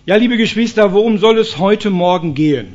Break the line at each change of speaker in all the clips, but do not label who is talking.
Ja, liebe Geschwister, worum soll es heute Morgen gehen?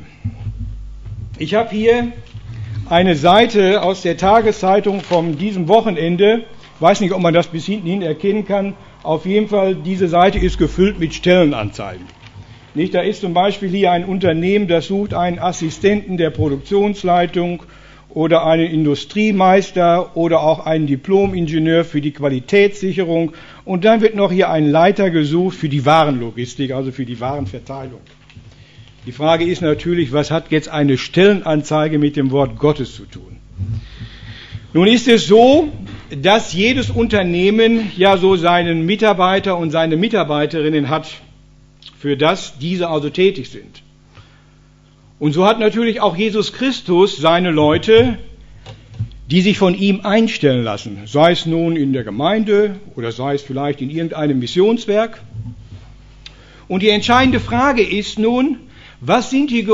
Ich habe hier eine Seite aus der Tageszeitung von diesem Wochenende. Ich weiß nicht, ob man das bis hinten hin erkennen kann. Auf jeden Fall, diese Seite ist gefüllt mit Stellenanzeigen. Nicht, da ist zum Beispiel hier ein Unternehmen, das sucht einen Assistenten der Produktionsleitung oder einen Industriemeister oder auch einen Diplom-Ingenieur für die Qualitätssicherung. Und dann wird noch hier ein Leiter gesucht für die Warenlogistik, also für die Warenverteilung. Die Frage ist natürlich, was hat jetzt eine Stellenanzeige mit dem Wort Gottes zu tun? Nun ist es so, dass jedes Unternehmen ja so seinen Mitarbeiter und seine Mitarbeiterinnen hat, für das diese also tätig sind. Und so hat natürlich auch Jesus Christus seine Leute, die sich von ihm einstellen lassen, sei es nun in der Gemeinde oder sei es vielleicht in irgendeinem Missionswerk. Und die entscheidende Frage ist nun, was sind die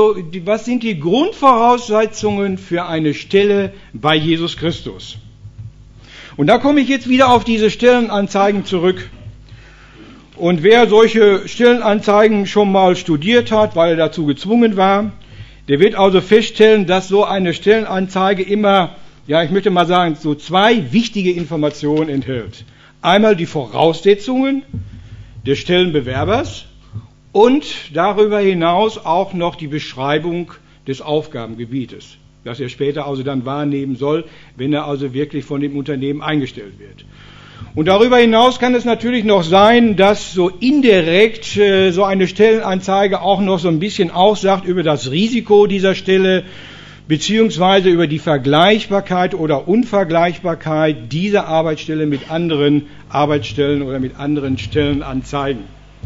Grundvoraussetzungen für eine Stelle bei Jesus Christus? Und da komme ich jetzt wieder auf diese Stellenanzeigen zurück. Und wer solche Stellenanzeigen schon mal studiert hat, weil er dazu gezwungen war, der wird also feststellen, dass so eine Stellenanzeige immer, ja, ich möchte mal sagen, so zwei wichtige Informationen enthält. Einmal die Voraussetzungen des Stellenbewerbers und darüber hinaus auch noch die Beschreibung des Aufgabengebietes, das er später also dann wahrnehmen soll, wenn er also wirklich von dem Unternehmen eingestellt wird. Und darüber hinaus kann es natürlich noch sein, dass so indirekt so eine Stellenanzeige auch noch so ein bisschen aussagt über das Risiko dieser Stelle, beziehungsweise über die Vergleichbarkeit oder Unvergleichbarkeit dieser Arbeitsstelle mit anderen Arbeitsstellen oder mit anderen Stellenanzeigen.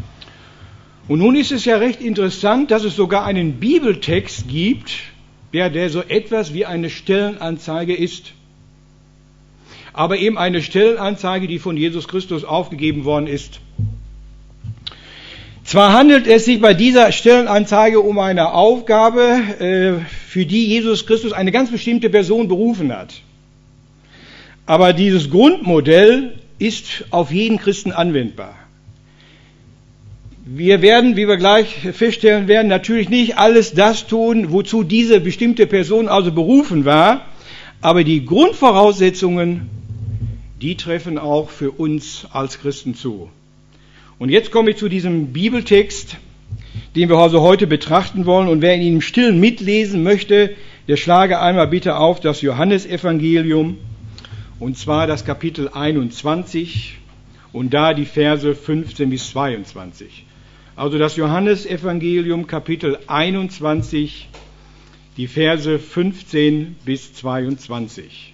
Und nun ist es ja recht interessant, dass es sogar einen Bibeltext gibt, der so etwas wie eine Stellenanzeige ist. Aber eben eine Stellenanzeige, die von Jesus Christus aufgegeben worden ist. Zwar handelt es sich bei dieser Stellenanzeige um eine Aufgabe, für die Jesus Christus eine ganz bestimmte Person berufen hat. Aber dieses Grundmodell ist auf jeden Christen anwendbar. Wir werden, wie wir gleich feststellen werden, natürlich nicht alles das tun, wozu diese bestimmte Person also berufen war, aber die Grundvoraussetzungen, die treffen auch für uns als Christen zu. Und jetzt komme ich zu diesem Bibeltext, den wir also heute betrachten wollen. Und wer ihn im Stillen mitlesen möchte, der schlage einmal bitte auf das Johannesevangelium, und zwar das Kapitel 21 und da die Verse 15 bis 22. Also das Johannesevangelium, Kapitel 21, die Verse 15 bis 22.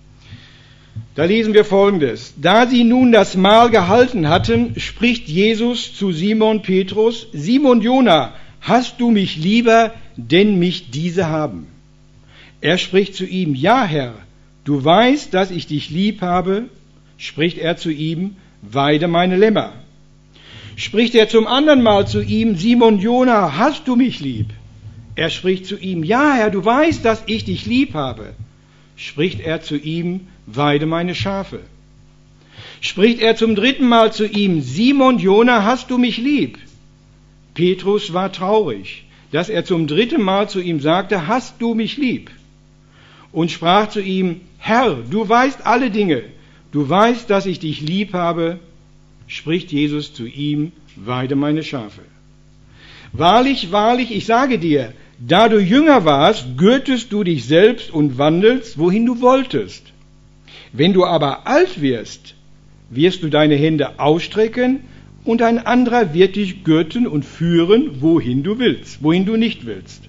Da lesen wir Folgendes. Da sie nun das Mahl gehalten hatten, spricht Jesus zu Simon Petrus: Simon Jona, hast du mich lieber, denn mich diese haben? Er spricht zu ihm: Ja, Herr, du weißt, dass ich dich lieb habe. Spricht er zu ihm: Weide meine Lämmer. Spricht er zum anderen Mal zu ihm: Simon Jona, hast du mich lieb? Er spricht zu ihm: Ja, Herr, du weißt, dass ich dich lieb habe. Spricht er zu ihm: Weide meine Schafe. Spricht er zum dritten Mal zu ihm: Simon Jona, hast du mich lieb? Petrus war traurig, dass er zum dritten Mal zu ihm sagte: Hast du mich lieb? Und sprach zu ihm: Herr, du weißt alle Dinge, du weißt, dass ich dich lieb habe. Spricht Jesus zu ihm: Weide meine Schafe. Wahrlich, wahrlich, ich sage dir, da du jünger warst, gürtest du dich selbst und wandelst, wohin du wolltest. Wenn du aber alt wirst, wirst du deine Hände ausstrecken und ein anderer wird dich gürten und führen, wohin du willst, wohin du nicht willst.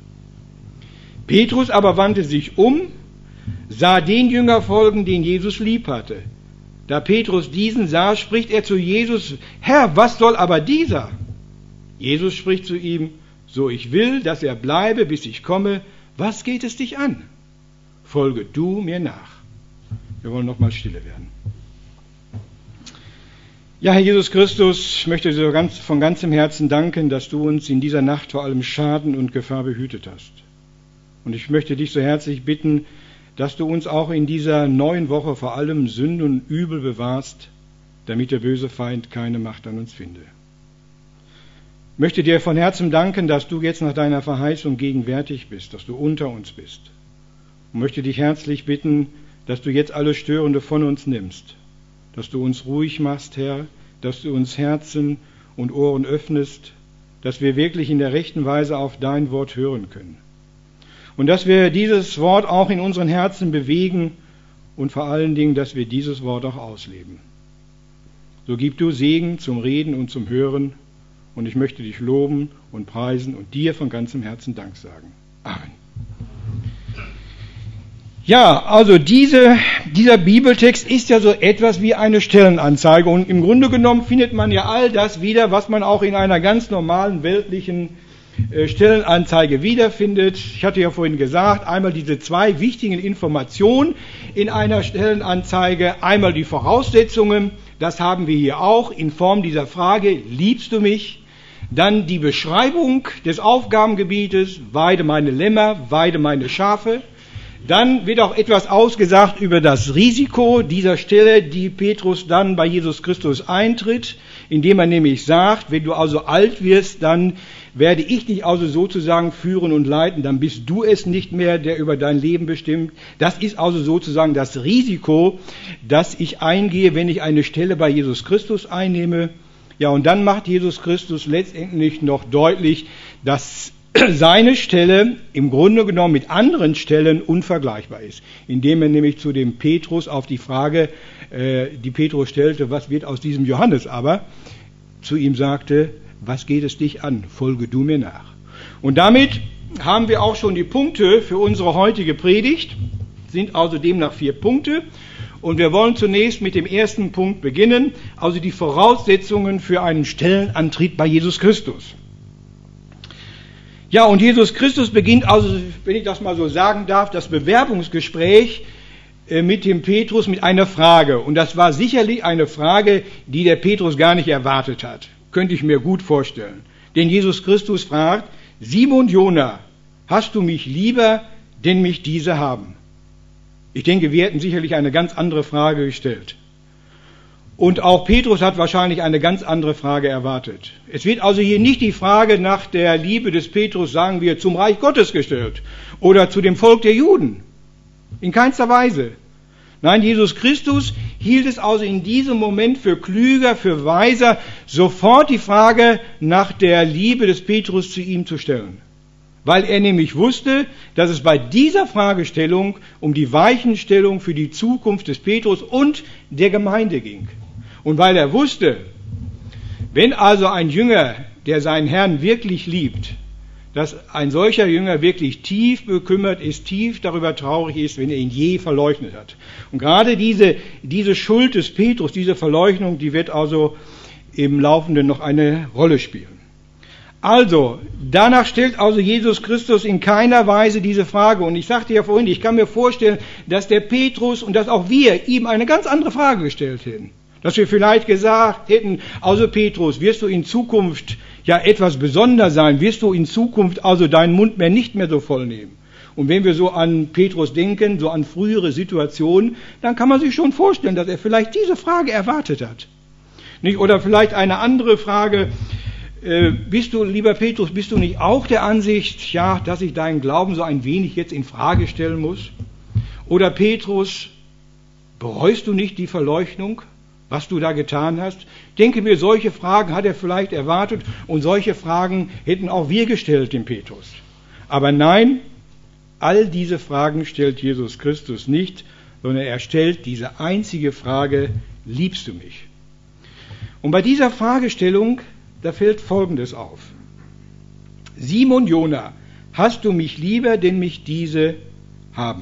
Petrus aber wandte sich um, sah den Jünger folgen, den Jesus lieb hatte. Da Petrus diesen sah, spricht er zu Jesus: Herr, was soll aber dieser? Jesus spricht zu ihm: So ich will, dass er bleibe, bis ich komme. Was geht es dich an? Folge du mir nach. Wir wollen noch mal stille werden. Ja, Herr Jesus Christus, ich möchte dir von ganzem Herzen danken, dass du uns in dieser Nacht vor allem Schaden und Gefahr behütet hast. Und ich möchte dich so herzlich bitten, dass du uns auch in dieser neuen Woche vor allem Sünde und Übel bewahrst, damit der böse Feind keine Macht an uns finde. möchte dir von Herzen danken, dass du jetzt nach deiner Verheißung gegenwärtig bist, dass du unter uns bist. Und möchte dich herzlich bitten, dass du jetzt alles Störende von uns nimmst, dass du uns ruhig machst, Herr, dass du uns Herzen und Ohren öffnest, dass wir wirklich in der rechten Weise auf dein Wort hören können. Und dass wir dieses Wort auch in unseren Herzen bewegen und vor allen Dingen, dass wir dieses Wort auch ausleben. So gib du Segen zum Reden und zum Hören und ich möchte dich loben und preisen und dir von ganzem Herzen Dank sagen. Amen. Ja, also dieser Bibeltext ist ja so etwas wie eine Stellenanzeige und im Grunde genommen findet man ja all das wieder, was man auch in einer ganz normalen weltlichen Stellenanzeige wiederfindet. Ich hatte ja vorhin gesagt, einmal diese zwei wichtigen Informationen in einer Stellenanzeige, einmal die Voraussetzungen, das haben wir hier auch in Form dieser Frage, liebst du mich? Dann die Beschreibung des Aufgabengebietes, weide meine Lämmer, weide meine Schafe. Dann wird auch etwas ausgesagt über das Risiko dieser Stelle, die Petrus dann bei Jesus Christus eintritt, indem er nämlich sagt, wenn du also alt wirst, dann werde ich dich also sozusagen führen und leiten, dann bist du es nicht mehr, der über dein Leben bestimmt. Das ist also sozusagen das Risiko, das ich eingehe, wenn ich eine Stelle bei Jesus Christus einnehme. Ja, und dann macht Jesus Christus letztendlich noch deutlich, dass seine Stelle im Grunde genommen mit anderen Stellen unvergleichbar ist, indem er nämlich zu dem Petrus auf die Frage, die Petrus stellte, was wird aus diesem Johannes aber, zu ihm sagte, was geht es dich an, folge du mir nach. Und damit haben wir auch schon die Punkte für unsere heutige Predigt, sind also demnach 4 Punkte. Und wir wollen zunächst mit dem ersten Punkt beginnen, also die Voraussetzungen für einen Stellenantritt bei Jesus Christus. Ja, und Jesus Christus beginnt also, wenn ich das mal so sagen darf, das Bewerbungsgespräch mit dem Petrus mit einer Frage. Und das war sicherlich eine Frage, die der Petrus gar nicht erwartet hat. Könnte ich mir gut vorstellen. Denn Jesus Christus fragt, Simon Jona, hast du mich lieber, denn mich diese haben? Ich denke, wir hätten sicherlich eine ganz andere Frage gestellt. Und auch Petrus hat wahrscheinlich eine ganz andere Frage erwartet. Es wird also hier nicht die Frage nach der Liebe des Petrus, sagen wir, zum Reich Gottes gestellt oder zu dem Volk der Juden. In keinster Weise. Nein, Jesus Christus hielt es also in diesem Moment für klüger, für weiser, sofort die Frage nach der Liebe des Petrus zu ihm zu stellen. Weil er nämlich wusste, dass es bei dieser Fragestellung um die Weichenstellung für die Zukunft des Petrus und der Gemeinde ging. Und weil er wusste, wenn also ein Jünger, der seinen Herrn wirklich liebt, dass ein solcher Jünger wirklich tief bekümmert ist, tief darüber traurig ist, wenn er ihn je verleugnet hat. Und gerade diese Schuld des Petrus, diese Verleugnung, die wird also im Laufenden noch eine Rolle spielen. Also, danach stellt also Jesus Christus in keiner Weise diese Frage. Und ich sagte ja vorhin, ich kann mir vorstellen, dass der Petrus und dass auch wir ihm eine ganz andere Frage gestellt hätten. Dass wir vielleicht gesagt hätten, also Petrus, wirst du in Zukunft ja etwas besonder sein? Wirst du in Zukunft also deinen Mund nicht mehr so voll nehmen? Und wenn wir so an Petrus denken, so an frühere Situationen, dann kann man sich schon vorstellen, dass er vielleicht diese Frage erwartet hat. Nicht? Oder vielleicht eine andere Frage, bist du, lieber Petrus, bist du nicht auch der Ansicht, ja, dass ich deinen Glauben so ein wenig jetzt in Frage stellen muss? Oder Petrus, bereust du nicht die Verleugnung, was du da getan hast? Denke mir, solche Fragen hat er vielleicht erwartet und solche Fragen hätten auch wir gestellt dem Petrus. Aber nein, all diese Fragen stellt Jesus Christus nicht, sondern er stellt diese einzige Frage, liebst du mich? Und bei dieser Fragestellung, da fällt Folgendes auf. Simon Jona, hast du mich lieber, denn mich diese haben?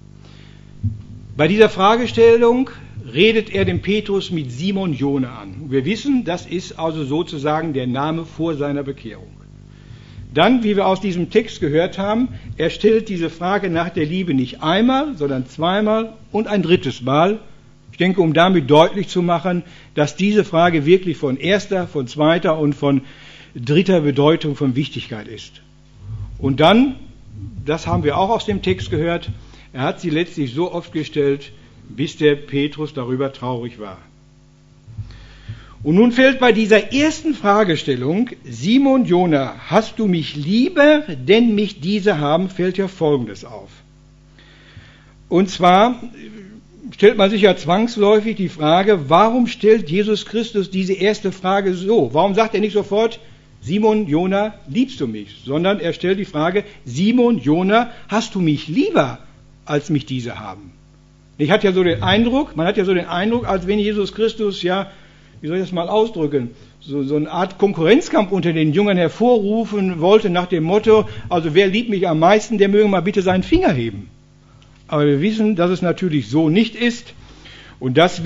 Bei dieser Fragestellung redet er den Petrus mit Simon Jona an. Wir wissen, das ist also sozusagen der Name vor seiner Bekehrung. Dann, wie wir aus diesem Text gehört haben, er stellt diese Frage nach der Liebe nicht einmal, sondern zweimal und ein drittes Mal. Ich denke, um damit deutlich zu machen, dass diese Frage wirklich von erster, von zweiter und von dritter Bedeutung, von Wichtigkeit ist. Und dann, das haben wir auch aus dem Text gehört, er hat sie letztlich so oft gestellt, bis der Petrus darüber traurig war. Und nun fällt bei dieser ersten Fragestellung, Simon Jona, hast du mich lieber, denn mich diese haben, fällt ja Folgendes auf. Und zwar stellt man sich ja zwangsläufig die Frage, warum stellt Jesus Christus diese erste Frage so? Warum sagt er nicht sofort, Simon Jona, liebst du mich? Sondern er stellt die Frage, Simon Jona, hast du mich lieber, als mich diese haben? Man hat ja so den Eindruck, als wenn Jesus Christus ja, wie soll ich das mal ausdrücken, so eine Art Konkurrenzkampf unter den Jüngern hervorrufen wollte nach dem Motto, also wer liebt mich am meisten, der möge mal bitte seinen Finger heben. Aber wir wissen, dass es natürlich so nicht ist und dass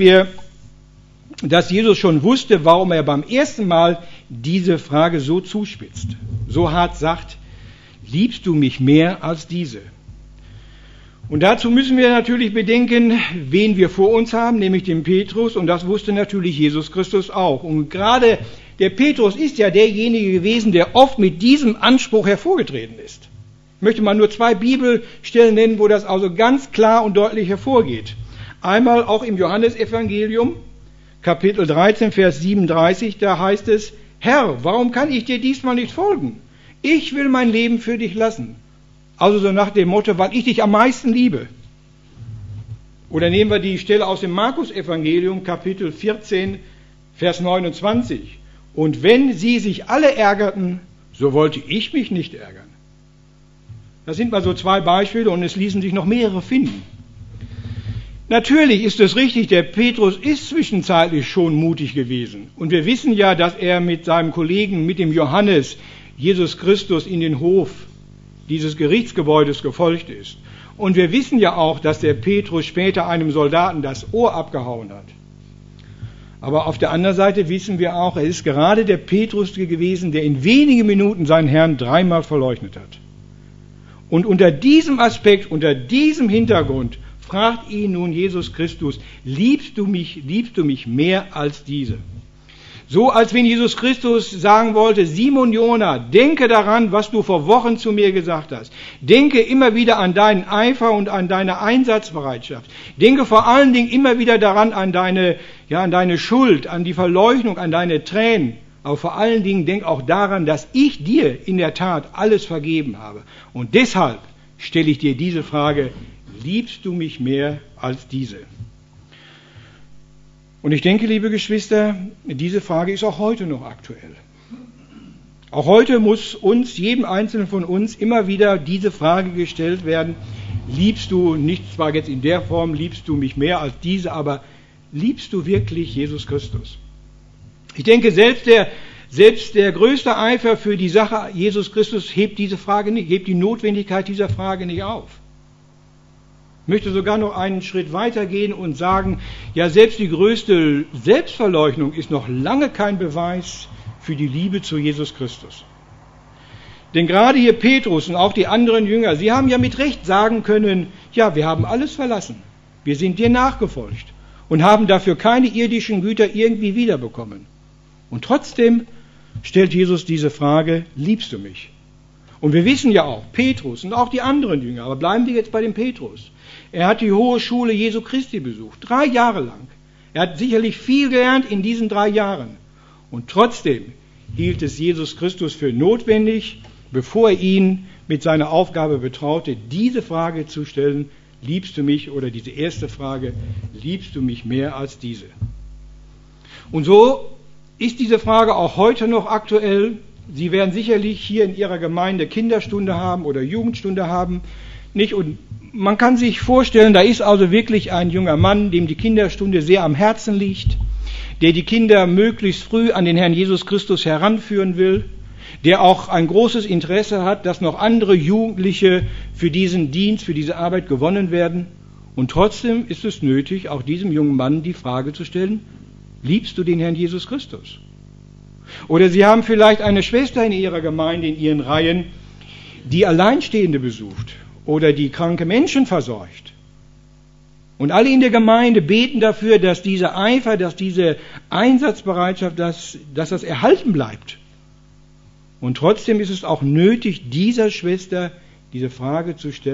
Jesus schon wusste, warum er beim ersten Mal diese Frage so zuspitzt, so hart sagt, liebst du mich mehr als diese? Und dazu müssen wir natürlich bedenken, wen wir vor uns haben, nämlich den Petrus, und das wusste natürlich Jesus Christus auch. Und gerade der Petrus ist ja derjenige gewesen, der oft mit diesem Anspruch hervorgetreten ist. Ich möchte mal nur 2 Bibelstellen nennen, wo das also ganz klar und deutlich hervorgeht. Einmal auch im Johannesevangelium, Kapitel 13, Vers 37, da heißt es, Herr, warum kann ich dir diesmal nicht folgen? Ich will mein Leben für dich lassen. Also so nach dem Motto, weil ich dich am meisten liebe. Oder nehmen wir die Stelle aus dem Markus-Evangelium, Kapitel 14, Vers 29. Und wenn sie sich alle ärgerten, so wollte ich mich nicht ärgern. Das sind mal so 2 Beispiele und es ließen sich noch mehrere finden. Natürlich ist es richtig, der Petrus ist zwischenzeitlich schon mutig gewesen. Und wir wissen ja, dass er mit seinem Kollegen, mit dem Johannes, Jesus Christus in den Hof dieses Gerichtsgebäudes gefolgt ist. Und wir wissen ja auch, dass der Petrus später einem Soldaten das Ohr abgehauen hat. Aber auf der anderen Seite wissen wir auch, er ist gerade der Petrus gewesen, der in wenigen Minuten seinen Herrn 3-mal verleugnet hat. Und unter diesem Aspekt, unter diesem Hintergrund fragt ihn nun Jesus Christus, liebst du mich mehr als diese? So als wenn Jesus Christus sagen wollte, Simon Jona, denke daran, was du vor Wochen zu mir gesagt hast. Denke immer wieder an deinen Eifer und an deine Einsatzbereitschaft. Denke vor allen Dingen immer wieder daran an deine Schuld, an die Verleugnung, an deine Tränen. Aber vor allen Dingen denk auch daran, dass ich dir in der Tat alles vergeben habe. Und deshalb stelle ich dir diese Frage, liebst du mich mehr als diese? Und ich denke, liebe Geschwister, diese Frage ist auch heute noch aktuell. Auch heute muss uns, jedem Einzelnen von uns, immer wieder diese Frage gestellt werden, liebst du, nicht zwar jetzt in der Form, liebst du mich mehr als diese, aber liebst du wirklich Jesus Christus? Ich denke, selbst der größte Eifer für die Sache Jesus Christus hebt diese Frage nicht, hebt die Notwendigkeit dieser Frage nicht auf. Ich möchte sogar noch einen Schritt weiter gehen und sagen, ja, selbst die größte Selbstverleugnung ist noch lange kein Beweis für die Liebe zu Jesus Christus. Denn gerade hier Petrus und auch die anderen Jünger, sie haben ja mit Recht sagen können, ja, wir haben alles verlassen, wir sind dir nachgefolgt und haben dafür keine irdischen Güter irgendwie wiederbekommen. Und trotzdem stellt Jesus diese Frage, liebst du mich? Und wir wissen ja auch, Petrus und auch die anderen Jünger, aber bleiben wir jetzt bei dem Petrus. Er hat die Hohe Schule Jesu Christi besucht, 3 Jahre lang. Er hat sicherlich viel gelernt in diesen 3 Jahren. Und trotzdem hielt es Jesus Christus für notwendig, bevor er ihn mit seiner Aufgabe betraute, diese Frage zu stellen, liebst du mich? Oder diese erste Frage, liebst du mich mehr als diese? Und so ist diese Frage auch heute noch aktuell. Sie werden sicherlich hier in Ihrer Gemeinde Kinderstunde haben oder Jugendstunde haben. Nicht? Und man kann sich vorstellen, da ist also wirklich ein junger Mann, dem die Kinderstunde sehr am Herzen liegt, der die Kinder möglichst früh an den Herrn Jesus Christus heranführen will, der auch ein großes Interesse hat, dass noch andere Jugendliche für diesen Dienst, für diese Arbeit gewonnen werden. Und trotzdem ist es nötig, auch diesem jungen Mann die Frage zu stellen, liebst du den Herrn Jesus Christus? Oder Sie haben vielleicht eine Schwester in Ihrer Gemeinde, in Ihren Reihen, die Alleinstehende besucht oder die kranke Menschen versorgt. Und alle in der Gemeinde beten dafür, dass dieser Eifer, dass diese Einsatzbereitschaft, dass das erhalten bleibt. Und trotzdem ist es auch nötig, dieser Schwester diese Frage zu stellen, liebst du den Herrn Jesus Christus?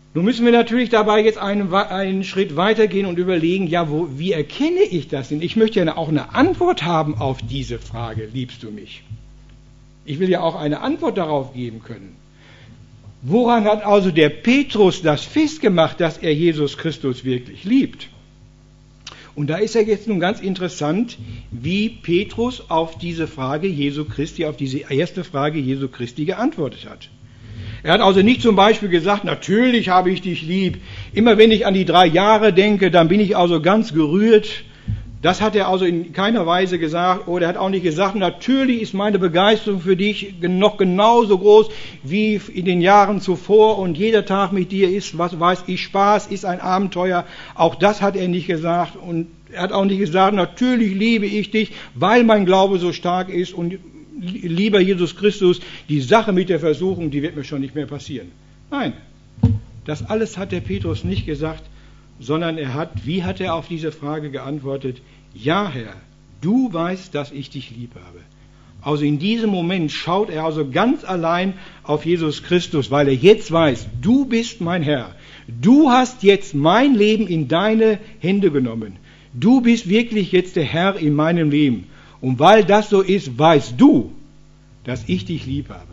Nun müssen wir natürlich dabei jetzt einen Schritt weitergehen und überlegen, ja, wie erkenne ich das denn? Ich möchte ja auch eine Antwort haben auf diese Frage, liebst du mich? Ich will ja auch eine Antwort darauf geben können. Woran hat also der Petrus das festgemacht, dass er Jesus Christus wirklich liebt? Und da ist ja jetzt nun ganz interessant, wie Petrus auf diese Frage Jesu Christi, auf diese erste Frage Jesu Christi geantwortet hat. Er hat also nicht zum Beispiel gesagt, natürlich habe ich dich lieb. Immer wenn ich an die 3 Jahre denke, dann bin ich also ganz gerührt. Das hat er also in keiner Weise gesagt. Oder er hat auch nicht gesagt, natürlich ist meine Begeisterung für dich noch genauso groß wie in den Jahren zuvor. Und jeder Tag mit dir ist, was weiß ich, Spaß, ist ein Abenteuer. Auch das hat er nicht gesagt. Und er hat auch nicht gesagt, natürlich liebe ich dich, weil mein Glaube so stark ist. Und lieber Jesus Christus, die Sache mit der Versuchung, die wird mir schon nicht mehr passieren. Nein, das alles hat der Petrus nicht gesagt, sondern wie hat er auf diese Frage geantwortet? Ja, Herr, du weißt, dass ich dich lieb habe. Also in diesem Moment schaut er also ganz allein auf Jesus Christus, weil er jetzt weiß, du bist mein Herr. Du hast jetzt mein Leben in deine Hände genommen. Du bist wirklich jetzt der Herr in meinem Leben. Und weil das so ist, weißt du, dass ich dich lieb habe.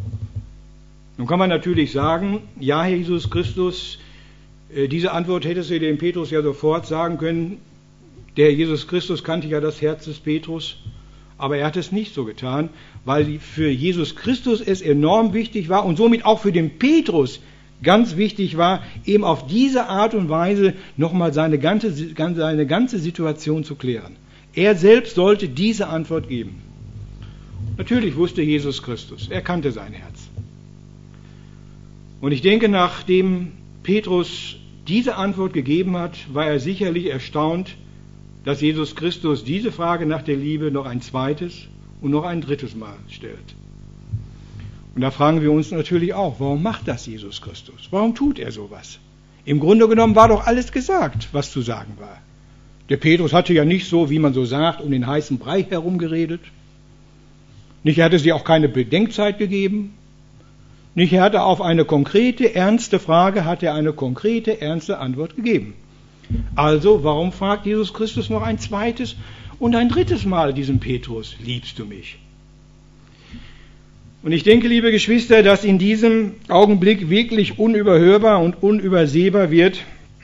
Nun kann man natürlich sagen, ja, Herr Jesus Christus, diese Antwort hättest du dem Petrus ja sofort sagen können. Der Jesus Christus kannte ja das Herz des Petrus, aber er hat es nicht so getan, weil für Jesus Christus es enorm wichtig war und somit auch für den Petrus ganz wichtig war, eben auf diese Art und Weise nochmal seine ganze Situation zu klären. Er selbst sollte diese Antwort geben. Natürlich wusste Jesus Christus, er kannte sein Herz. Und ich denke, nachdem Petrus diese Antwort gegeben hat, war er sicherlich erstaunt, dass Jesus Christus diese Frage nach der Liebe noch ein zweites und noch ein drittes Mal stellt. Und da fragen wir uns natürlich auch, warum macht das Jesus Christus? Warum tut er sowas? Im Grunde genommen war doch alles gesagt, was zu sagen war. Der Petrus hatte ja nicht so, wie man so sagt, um den heißen Brei herumgeredet. Nicht, er hatte sie auch keine Bedenkzeit gegeben. Nicht, er hatte auf eine konkrete, ernste Frage, hat er eine konkrete, ernste Antwort gegeben. Also, warum fragt Jesus Christus noch ein zweites und ein drittes Mal diesen Petrus, liebst du mich? Und ich denke, liebe Geschwister, dass in diesem Augenblick wirklich unüberhörbar und unübersehbar wird.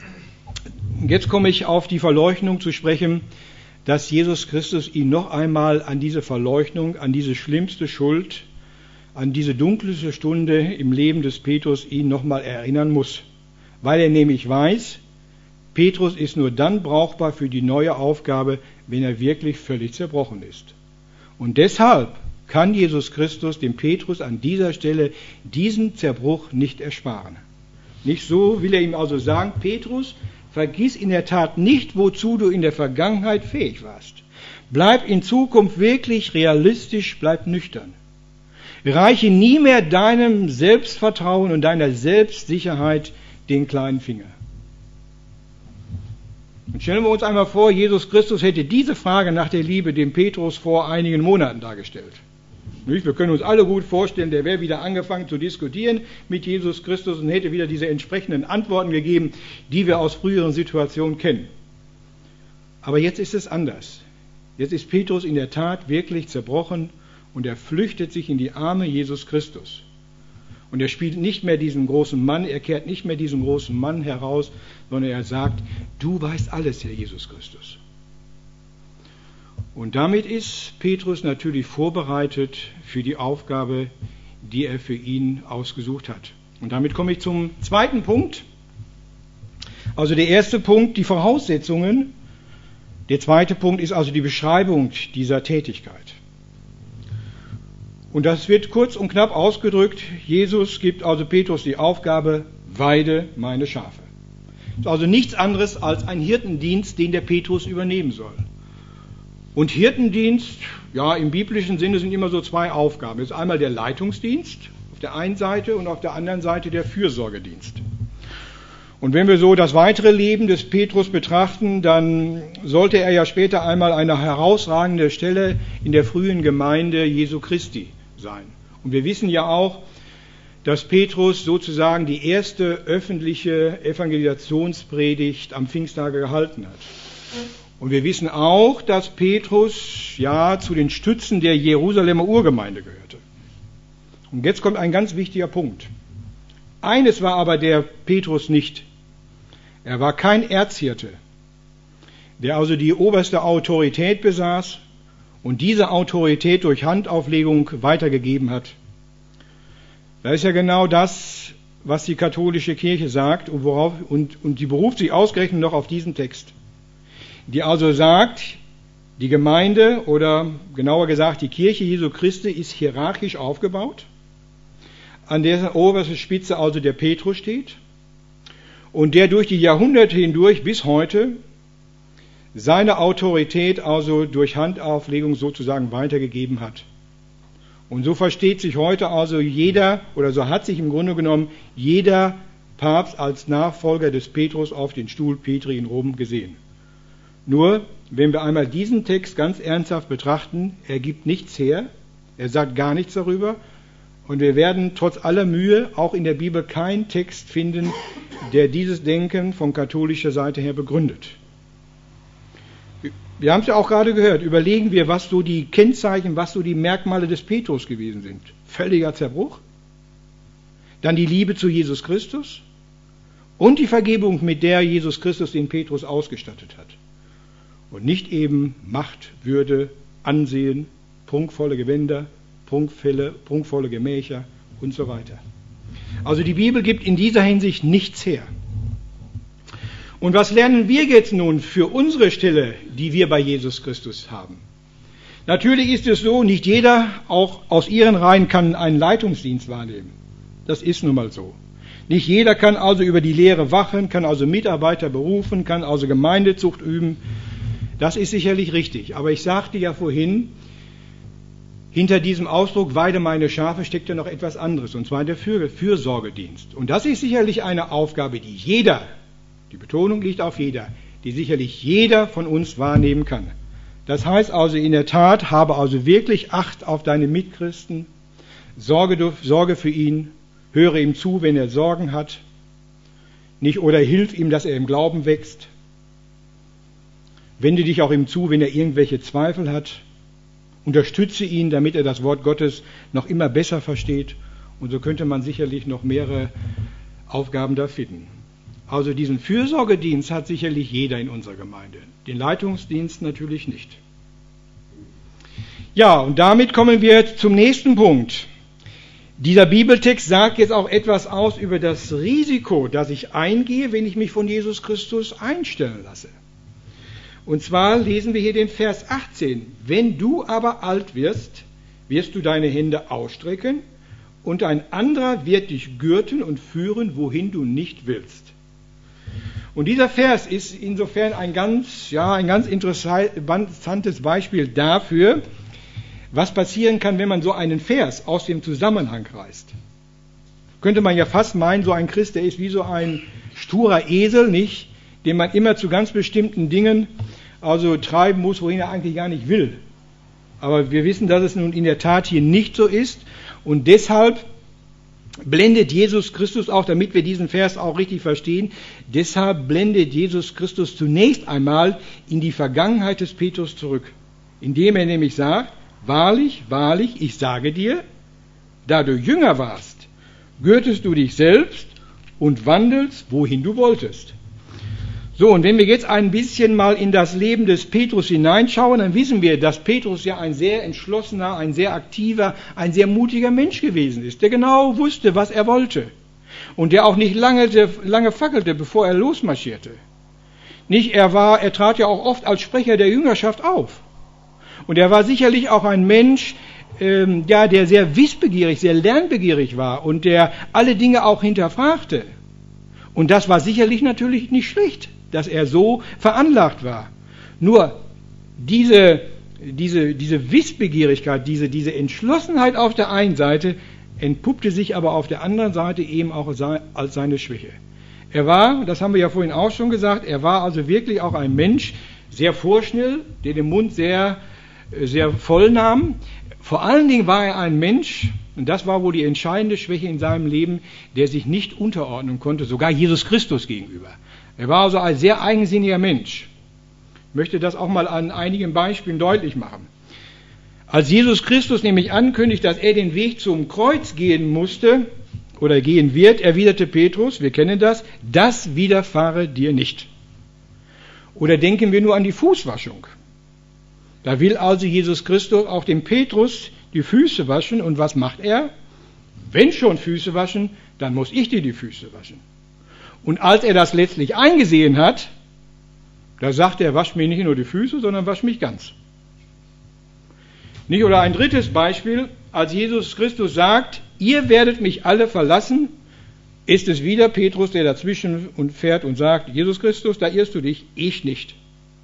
Jetzt komme ich auf die Verleugnung zu sprechen, dass Jesus Christus ihn noch einmal an diese Verleugnung, an diese schlimmste Schuld, an diese dunkelste Stunde im Leben des Petrus ihn nochmal erinnern muss. Weil er nämlich weiß, Petrus ist nur dann brauchbar für die neue Aufgabe, wenn er wirklich völlig zerbrochen ist. Und deshalb kann Jesus Christus dem Petrus an dieser Stelle diesen Zerbruch nicht ersparen. Nicht so will er ihm also sagen, Petrus, vergiss in der Tat nicht, wozu du in der Vergangenheit fähig warst. Bleib in Zukunft wirklich realistisch, bleib nüchtern. Reiche nie mehr deinem Selbstvertrauen und deiner Selbstsicherheit den kleinen Finger. Und stellen wir uns einmal vor, Jesus Christus hätte diese Frage nach der Liebe dem Petrus vor einigen Monaten dargestellt. Wir können uns alle gut vorstellen, der wäre wieder angefangen zu diskutieren mit Jesus Christus und hätte wieder diese entsprechenden Antworten gegeben, die wir aus früheren Situationen kennen. Aber jetzt ist es anders. Jetzt ist Petrus in der Tat wirklich zerbrochen und er flüchtet sich in die Arme Jesus Christus. Und er spielt nicht mehr diesen großen Mann, er kehrt nicht mehr diesen großen Mann heraus, sondern er sagt, du weißt alles, Herr Jesus Christus. Und damit ist Petrus natürlich vorbereitet für die Aufgabe, die er für ihn ausgesucht hat. Und damit komme ich zum zweiten Punkt. Also der erste Punkt, die Voraussetzungen. Der zweite Punkt ist also die Beschreibung dieser Tätigkeit. Und das wird kurz und knapp ausgedrückt. Jesus gibt also Petrus die Aufgabe, weide meine Schafe. Das ist also nichts anderes als ein Hirtendienst, den der Petrus übernehmen soll. Und Hirtendienst, ja, im biblischen Sinne sind immer so zwei Aufgaben. Das ist einmal der Leitungsdienst auf der einen Seite und auf der anderen Seite der Fürsorgedienst. Und wenn wir so das weitere Leben des Petrus betrachten, dann sollte er ja später einmal eine herausragende Stelle in der frühen Gemeinde Jesu Christi sein. Und wir wissen ja auch, dass Petrus sozusagen die erste öffentliche Evangelisationspredigt am Pfingsttage gehalten hat. Und wir wissen auch, dass Petrus ja zu den Stützen der Jerusalemer Urgemeinde gehörte. Und jetzt kommt ein ganz wichtiger Punkt. Eines war aber der Petrus nicht. Er war kein Erzhirte, der also die oberste Autorität besaß und diese Autorität durch Handauflegung weitergegeben hat. Das ist ja genau das, was die katholische Kirche sagt und die beruft sich ausgerechnet noch auf diesen Text. Die also sagt, die Gemeinde oder genauer gesagt die Kirche Jesu Christi ist hierarchisch aufgebaut, an der obersten Spitze also der Petrus steht und der durch die Jahrhunderte hindurch bis heute seine Autorität also durch Handauflegung sozusagen weitergegeben hat. Und so versteht sich heute also jeder, oder so hat sich im Grunde genommen jeder Papst als Nachfolger des Petrus auf den Stuhl Petri in Rom gesehen. Nur, wenn wir einmal diesen Text ganz ernsthaft betrachten, er gibt nichts her, er sagt gar nichts darüber und wir werden trotz aller Mühe auch in der Bibel keinen Text finden, der dieses Denken von katholischer Seite her begründet. Wir haben es ja auch gerade gehört, überlegen wir, was so die Kennzeichen, was so die Merkmale des Petrus gewesen sind. Völliger Zerbruch, dann die Liebe zu Jesus Christus und die Vergebung, mit der Jesus Christus den Petrus ausgestattet hat. Und nicht eben Macht, Würde, Ansehen, prunkvolle Gewänder, prunkvolle Gemächer und so weiter. Also die Bibel gibt in dieser Hinsicht nichts her. Und was lernen wir jetzt nun für unsere Stelle, die wir bei Jesus Christus haben? Natürlich ist es so, nicht jeder, auch aus ihren Reihen, kann einen Leitungsdienst wahrnehmen. Das ist nun mal so. Nicht jeder kann also über die Lehre wachen, kann also Mitarbeiter berufen, kann also Gemeindezucht üben. Das ist sicherlich richtig. Aber ich sagte ja vorhin, hinter diesem Ausdruck weide meine Schafe steckt ja noch etwas anderes, und zwar der Fürsorgedienst. Und das ist sicherlich eine Aufgabe, die jeder, die Betonung liegt auf jeder, die sicherlich jeder von uns wahrnehmen kann. Das heißt also in der Tat, habe also wirklich Acht auf deine Mitchristen, sorge für ihn, höre ihm zu, wenn er Sorgen hat, nicht oder hilf ihm, dass er im Glauben wächst. Wende dich auch ihm zu, wenn er irgendwelche Zweifel hat. Unterstütze ihn, damit er das Wort Gottes noch immer besser versteht. Und so könnte man sicherlich noch mehrere Aufgaben da finden. Also diesen Fürsorgedienst hat sicherlich jeder in unserer Gemeinde. Den Leitungsdienst natürlich nicht. Ja, und damit kommen wir zum nächsten Punkt. Dieser Bibeltext sagt jetzt auch etwas aus über das Risiko, das ich eingehe, wenn ich mich von Jesus Christus einstellen lasse. Und zwar lesen wir hier den Vers 18. Wenn du aber alt wirst, wirst du deine Hände ausstrecken und ein anderer wird dich gürten und führen, wohin du nicht willst. Und dieser Vers ist insofern ein ganz interessantes Beispiel dafür, was passieren kann, wenn man so einen Vers aus dem Zusammenhang reißt. Könnte man ja fast meinen, so ein Christ, der ist wie so ein sturer Esel, nicht, den man immer zu ganz bestimmten Dingen also treiben muss, wohin er eigentlich gar nicht will. Aber wir wissen, dass es nun in der Tat hier nicht so ist und deshalb blendet Jesus Christus auch, damit wir diesen Vers auch richtig verstehen, deshalb blendet Jesus Christus zunächst einmal in die Vergangenheit des Petrus zurück, indem er nämlich sagt, wahrlich, wahrlich, ich sage dir, da du Jünger warst, gürtest du dich selbst und wandelst, wohin du wolltest. So, und wenn wir jetzt ein bisschen mal in das Leben des Petrus hineinschauen, dann wissen wir, dass Petrus ja ein sehr entschlossener, ein sehr aktiver, ein sehr mutiger Mensch gewesen ist, der genau wusste, was er wollte und der auch nicht lange fackelte, bevor er losmarschierte. Er trat ja auch oft als Sprecher der Jüngerschaft auf. Und er war sicherlich auch ein Mensch, der sehr wissbegierig, sehr lernbegierig war und der alle Dinge auch hinterfragte. Und das war sicherlich natürlich nicht schlecht, dass er so veranlagt war. Nur diese Wissbegierigkeit, diese Entschlossenheit auf der einen Seite entpuppte sich aber auf der anderen Seite eben auch als seine Schwäche. Er war, das haben wir ja vorhin auch schon gesagt, er war also wirklich auch ein Mensch, sehr vorschnell, der den Mund sehr voll nahm. Vor allen Dingen war er ein Mensch, und das war wohl die entscheidende Schwäche in seinem Leben, der sich nicht unterordnen konnte, sogar Jesus Christus gegenüber. Er war also ein sehr eigensinniger Mensch. Ich möchte das auch mal an einigen Beispielen deutlich machen. Als Jesus Christus nämlich ankündigt, dass er den Weg zum Kreuz gehen musste oder gehen wird, erwiderte Petrus, wir kennen das widerfahre dir nicht. Oder denken wir nur an die Fußwaschung. Da will also Jesus Christus auch dem Petrus die Füße waschen. Und was macht er? Wenn schon Füße waschen, dann muss ich dir die Füße waschen. Und als er das letztlich eingesehen hat, da sagt er, wasch mir nicht nur die Füße, sondern wasch mich ganz. Nicht? Oder ein drittes Beispiel, als Jesus Christus sagt, ihr werdet mich alle verlassen, ist es wieder Petrus, der dazwischen fährt und sagt, Jesus Christus, da irrst du dich, ich nicht.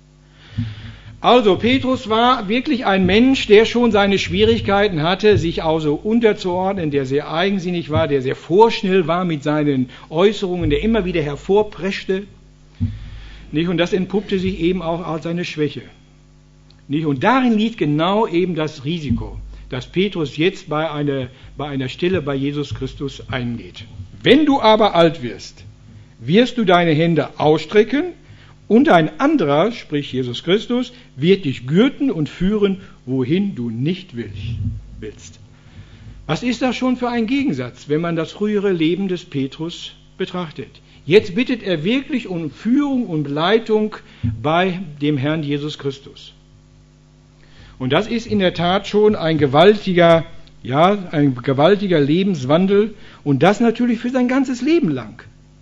Also Petrus war wirklich ein Mensch, der schon seine Schwierigkeiten hatte, sich also unterzuordnen, der sehr eigensinnig war, der sehr vorschnell war mit seinen Äußerungen, der immer wieder hervorpreschte. Nicht? Und das entpuppte sich eben auch als seine Schwäche. Nicht? Und darin liegt genau eben das Risiko, dass Petrus jetzt bei einer Stelle bei Jesus Christus eingeht. Wenn du aber alt wirst, wirst du deine Hände ausstrecken und ein anderer, sprich Jesus Christus, wird dich gürten und führen, wohin du nicht willst. Was ist das schon für ein Gegensatz, wenn man das frühere Leben des Petrus betrachtet? Jetzt bittet er wirklich um Führung und Leitung bei dem Herrn Jesus Christus. Und das ist in der Tat schon ein gewaltiger Lebenswandel und das natürlich für sein ganzes Leben lang.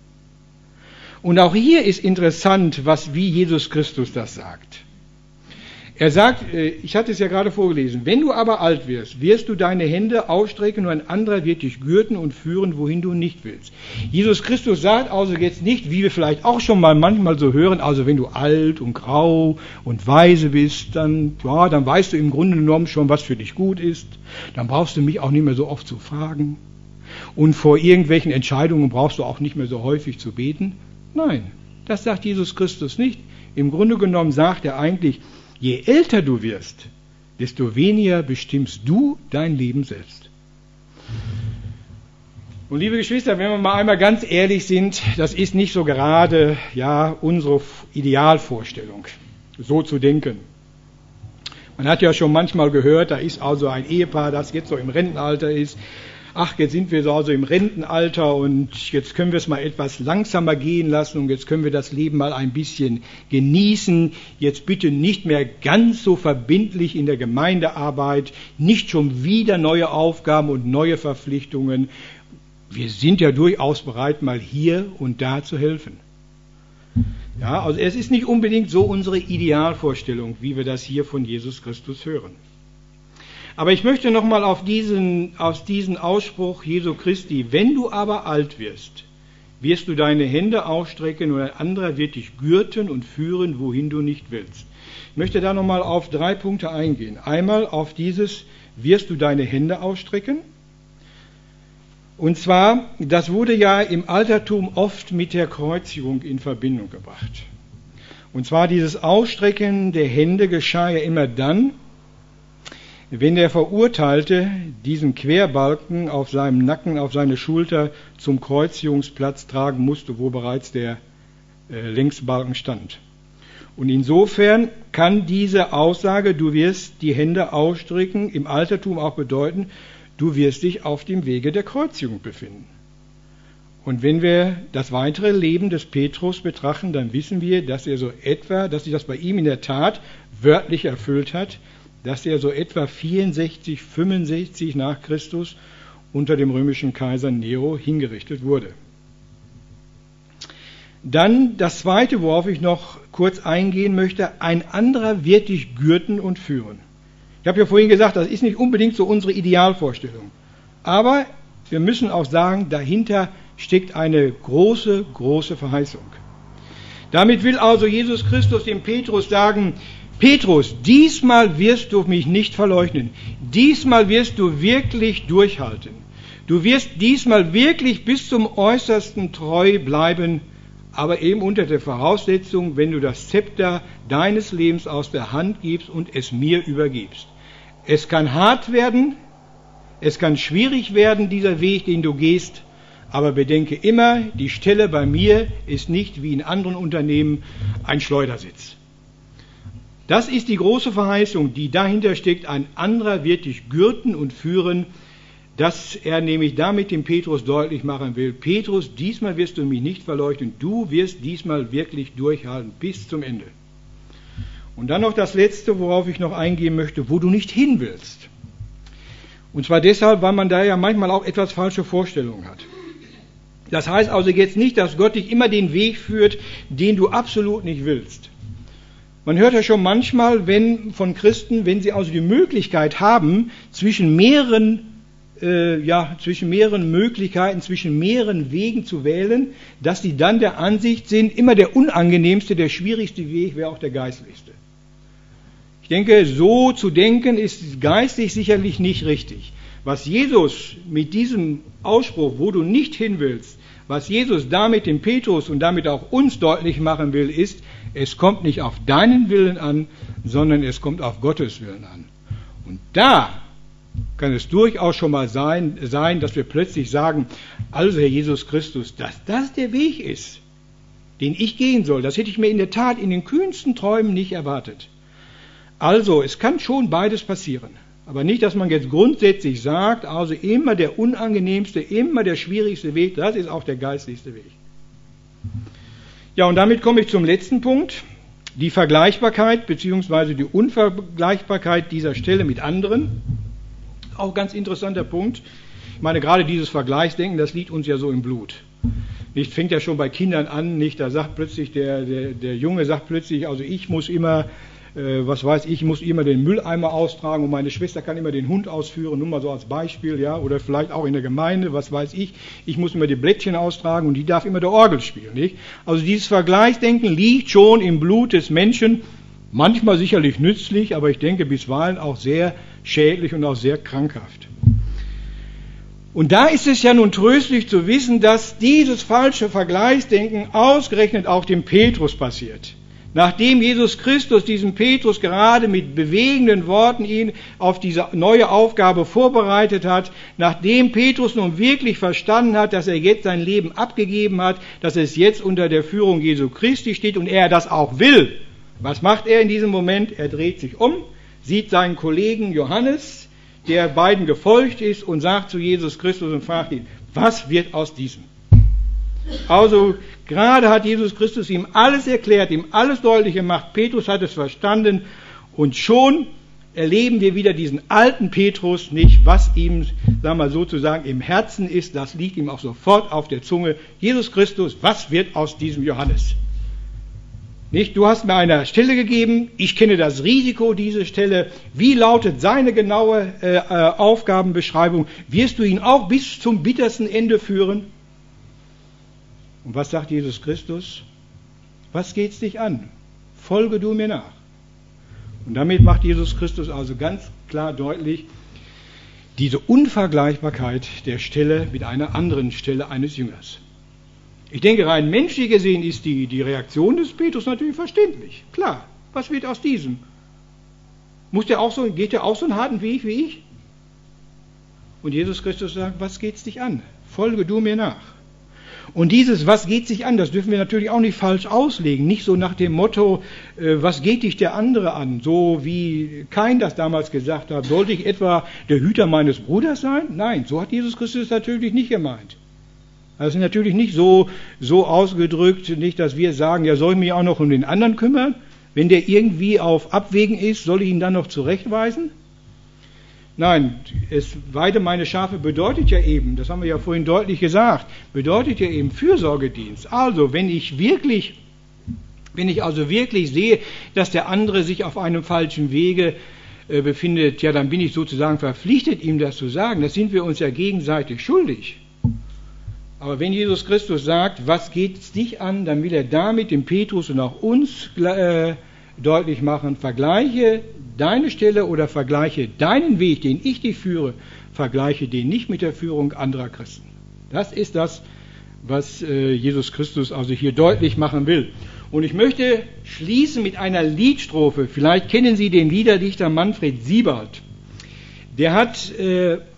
Und auch hier ist interessant, wie Jesus Christus das sagt. Er sagt, ich hatte es ja gerade vorgelesen, wenn du aber alt wirst, wirst du deine Hände ausstrecken und ein anderer wird dich gürten und führen, wohin du nicht willst. Jesus Christus sagt also jetzt nicht, wie wir vielleicht auch schon mal manchmal so hören, also wenn du alt und grau und weise bist, dann weißt du im Grunde genommen schon, was für dich gut ist. Dann brauchst du mich auch nicht mehr so oft zu fragen. Und vor irgendwelchen Entscheidungen brauchst du auch nicht mehr so häufig zu beten. Nein, das sagt Jesus Christus nicht. Im Grunde genommen sagt er eigentlich, je älter du wirst, desto weniger bestimmst du dein Leben selbst. Und liebe Geschwister, wenn wir mal einmal ganz ehrlich sind, das ist nicht so gerade unsere Idealvorstellung, so zu denken. Man hat ja schon manchmal gehört, da ist also ein Ehepaar, das jetzt so im Rentenalter ist. Ach, jetzt sind wir so also im Rentenalter und jetzt können wir es mal etwas langsamer gehen lassen und jetzt können wir das Leben mal ein bisschen genießen. Jetzt bitte nicht mehr ganz so verbindlich in der Gemeindearbeit, nicht schon wieder neue Aufgaben und neue Verpflichtungen. Wir sind ja durchaus bereit, mal hier und da zu helfen. Ja, also es ist nicht unbedingt so unsere Idealvorstellung, wie wir das hier von Jesus Christus hören. Aber ich möchte nochmal auf diesen Ausspruch Jesu Christi, wenn du aber alt wirst, wirst du deine Hände ausstrecken und ein anderer wird dich gürten und führen, wohin du nicht willst. Ich möchte da nochmal auf 3 Punkte eingehen. Einmal auf dieses, wirst du deine Hände ausstrecken? Und zwar, das wurde ja im Altertum oft mit der Kreuzigung in Verbindung gebracht. Und zwar dieses Ausstrecken der Hände geschah ja immer dann, wenn der Verurteilte diesen Querbalken auf seinem Nacken, auf seine Schulter zum Kreuzigungsplatz tragen musste, wo bereits der Längsbalken stand. Und insofern kann diese Aussage, du wirst die Hände ausstrecken, im Altertum auch bedeuten, du wirst dich auf dem Wege der Kreuzigung befinden. Und wenn wir das weitere Leben des Petrus betrachten, dann wissen wir, dass sich das bei ihm in der Tat wörtlich erfüllt hat, dass er so etwa 64, 65 nach Christus unter dem römischen Kaiser Nero hingerichtet wurde. Dann das Zweite, worauf ich noch kurz eingehen möchte, ein anderer wird dich gürten und führen. Ich habe ja vorhin gesagt, das ist nicht unbedingt so unsere Idealvorstellung. Aber wir müssen auch sagen, dahinter steckt eine große, große Verheißung. Damit will also Jesus Christus dem Petrus sagen, Petrus, diesmal wirst du mich nicht verleugnen. Diesmal wirst du wirklich durchhalten. Du wirst diesmal wirklich bis zum Äußersten treu bleiben, aber eben unter der Voraussetzung, wenn du das Zepter deines Lebens aus der Hand gibst und es mir übergibst. Es kann hart werden, Es kann schwierig werden, dieser Weg, den du gehst, aber bedenke immer, die Stelle bei mir ist nicht wie in anderen Unternehmen ein Schleudersitz. Das ist die große Verheißung, die dahinter steckt. Ein anderer wird dich gürten und führen, dass er nämlich damit dem Petrus deutlich machen will: Petrus, diesmal wirst du mich nicht verleugnen, du wirst diesmal wirklich durchhalten bis zum Ende. Und dann noch das Letzte, worauf ich noch eingehen möchte, wo du nicht hin willst. Und zwar deshalb, weil man da ja manchmal auch etwas falsche Vorstellungen hat. Das heißt also jetzt nicht, dass Gott dich immer den Weg führt, den du absolut nicht willst. Man hört ja schon manchmal, von Christen, wenn sie also die Möglichkeit haben, zwischen mehreren Möglichkeiten, zwischen mehreren Wegen zu wählen, dass sie dann der Ansicht sind, immer der unangenehmste, der schwierigste Weg wäre auch der geistlichste. Ich denke, so zu denken ist geistig sicherlich nicht richtig. Was Jesus mit diesem Ausspruch, wo du nicht hin willst, was Jesus damit dem Petrus und damit auch uns deutlich machen will, ist, es kommt nicht auf deinen Willen an, sondern es kommt auf Gottes Willen an. Und da kann es durchaus schon mal sein, dass wir plötzlich sagen: Also Herr Jesus Christus, dass das der Weg ist, den ich gehen soll, das hätte ich mir in der Tat in den kühnsten Träumen nicht erwartet. Also, es kann schon beides passieren. Aber nicht, dass man jetzt grundsätzlich sagt, also immer der unangenehmste, immer der schwierigste Weg, das ist auch der geistlichste Weg. Ja, und damit komme ich zum letzten Punkt, die Vergleichbarkeit bzw. die Unvergleichbarkeit dieser Stelle mit anderen. Auch ganz interessanter Punkt. Ich meine, gerade dieses Vergleichsdenken, das liegt uns ja so im Blut. Nicht, fängt ja schon bei Kindern an, nicht, da sagt plötzlich der Junge sagt plötzlich, also ich muss immer ich muss immer den Mülleimer austragen und meine Schwester kann immer den Hund ausführen, nur mal so als Beispiel, ja, oder vielleicht auch in der Gemeinde, was weiß ich muss immer die Blättchen austragen und die darf immer der Orgel spielen, nicht? Also dieses Vergleichsdenken liegt schon im Blut des Menschen, manchmal sicherlich nützlich, aber ich denke bisweilen auch sehr schädlich und auch sehr krankhaft. Und da ist es ja nun tröstlich zu wissen, dass dieses falsche Vergleichsdenken ausgerechnet auch dem Petrus passiert. Nachdem Jesus Christus diesen Petrus gerade mit bewegenden Worten ihn auf diese neue Aufgabe vorbereitet hat, nachdem Petrus nun wirklich verstanden hat, dass er jetzt sein Leben abgegeben hat, dass es jetzt unter der Führung Jesu Christi steht und er das auch will, was macht er in diesem Moment? Er dreht sich um, sieht seinen Kollegen Johannes, der beiden gefolgt ist, und sagt zu Jesus Christus und fragt ihn: Was wird aus diesem? Also gerade hat Jesus Christus ihm alles erklärt, ihm alles deutlich gemacht. Petrus hat es verstanden und schon erleben wir wieder diesen alten Petrus nicht, was ihm, sagen wir mal sozusagen, im Herzen ist. Das liegt ihm auch sofort auf der Zunge. Jesus Christus, was wird aus diesem Johannes? Nicht, du hast mir eine Stelle gegeben, ich kenne das Risiko dieser Stelle. Wie lautet seine genaue Aufgabenbeschreibung? Wirst du ihn auch bis zum bittersten Ende führen? Und was sagt Jesus Christus? Was geht's dich an? Folge du mir nach. Und damit macht Jesus Christus also ganz klar deutlich diese Unvergleichbarkeit der Stelle mit einer anderen Stelle eines Jüngers. Ich denke, rein menschlich gesehen ist die Reaktion des Petrus natürlich verständlich. Klar, was wird aus diesem? Geht der auch so einen harten Weg wie ich? Und Jesus Christus sagt: Was geht's dich an? Folge du mir nach. Und dieses "Was geht sich an", das dürfen wir natürlich auch nicht falsch auslegen. Nicht so nach dem Motto, was geht dich der andere an? So wie Kain das damals gesagt hat. Sollte ich etwa der Hüter meines Bruders sein? Nein, so hat Jesus Christus natürlich nicht gemeint. Das ist natürlich nicht so ausgedrückt, nicht, dass wir sagen, ja, soll ich mich auch noch um den anderen kümmern? Wenn der irgendwie auf Abwägen ist, soll ich ihn dann noch zurechtweisen? Nein, weide meine Schafe bedeutet ja eben, das haben wir ja vorhin deutlich gesagt, bedeutet ja eben Fürsorgedienst. Also, wenn ich also wirklich sehe, dass der andere sich auf einem falschen Wege befindet, ja, dann bin ich sozusagen verpflichtet, ihm das zu sagen. Das sind wir uns ja gegenseitig schuldig. Aber wenn Jesus Christus sagt, was geht es dich an, dann will er damit dem Petrus und auch uns deutlich machen, vergleiche deine Stelle oder vergleiche deinen Weg, den ich dich führe, vergleiche den nicht mit der Führung anderer Christen. Das ist das, was Jesus Christus also hier deutlich machen will. Und ich möchte schließen mit einer Liedstrophe. Vielleicht kennen Sie den Liederdichter Manfred Siebert. Der hat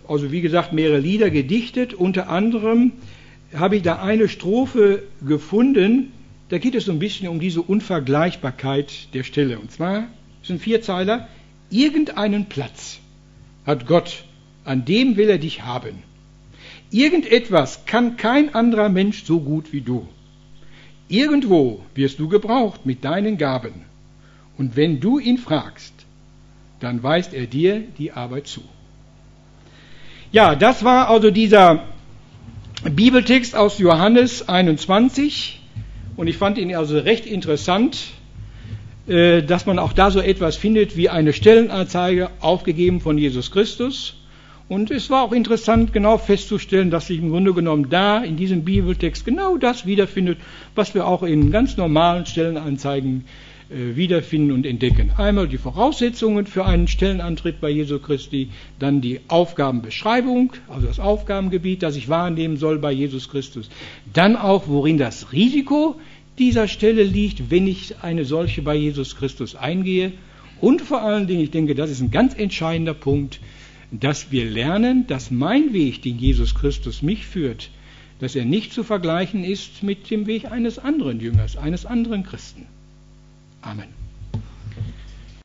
also wie gesagt, mehrere Lieder gedichtet. Unter anderem habe ich da eine Strophe gefunden, da geht es so ein bisschen um diese Unvergleichbarkeit der Stelle. Und zwar sind 4 Zeiler: Irgendeinen Platz hat Gott, an dem will er dich haben. Irgendetwas kann kein anderer Mensch so gut wie du. Irgendwo wirst du gebraucht mit deinen Gaben. Und wenn du ihn fragst, dann weist er dir die Arbeit zu. Ja, das war also dieser Bibeltext aus Johannes 21. Und ich fand ihn also recht interessant, dass man auch da so etwas findet wie eine Stellenanzeige aufgegeben von Jesus Christus. Und es war auch interessant, genau festzustellen, dass sich im Grunde genommen da in diesem Bibeltext genau das wiederfindet, was wir auch in ganz normalen Stellenanzeigen wiederfinden und entdecken. Einmal die Voraussetzungen für einen Stellenantritt bei Jesu Christi, dann die Aufgabenbeschreibung, also das Aufgabengebiet, das ich wahrnehmen soll bei Jesus Christus. Dann auch, worin das Risiko dieser Stelle liegt, wenn ich eine solche bei Jesus Christus eingehe. Und vor allen Dingen, ich denke, das ist ein ganz entscheidender Punkt, dass wir lernen, dass mein Weg, den Jesus Christus mich führt, dass er nicht zu vergleichen ist mit dem Weg eines anderen Jüngers, eines anderen Christen. Amen.